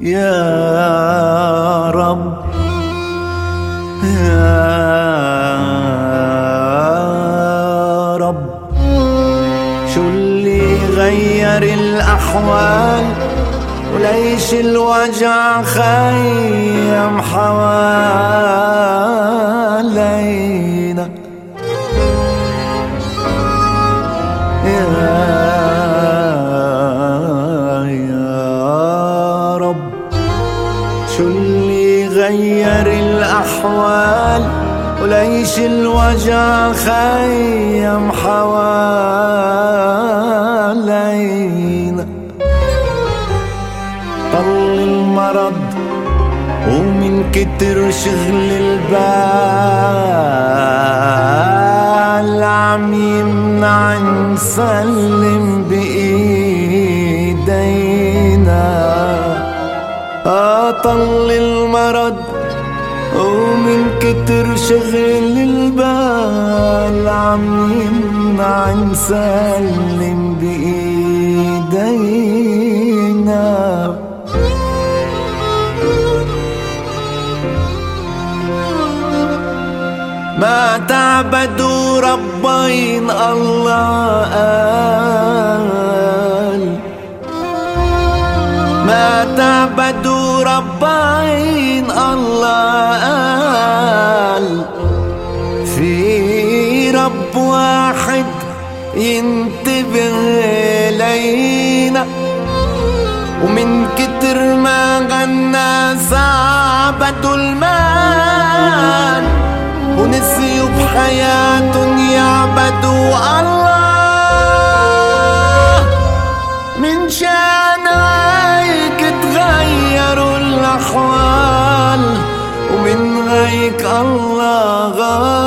يا رب يا رب، شو اللي غير الأحوال وليش الوجع خيم حوالينا؟ يا رب، شو اللي غير الأحوال وليش الوجع خيم حوالينا؟ طل المرض ومن كتر شغل البال عم يمنع نسلم بإيدينا. طل المرض ومن كتر شغل البال عم يمنع نسلم بإيدينا. ما تعبدوا ربين الله قال، ما تعبدوا ربين الله قال، في رب واحد ينتبه لينا. ومن كتر ما غنى عبدوا المال ونسيوا بحياتهم يعبدوا الله. من شان هيك تغيروا الأحوال ومن هيك الله غالب.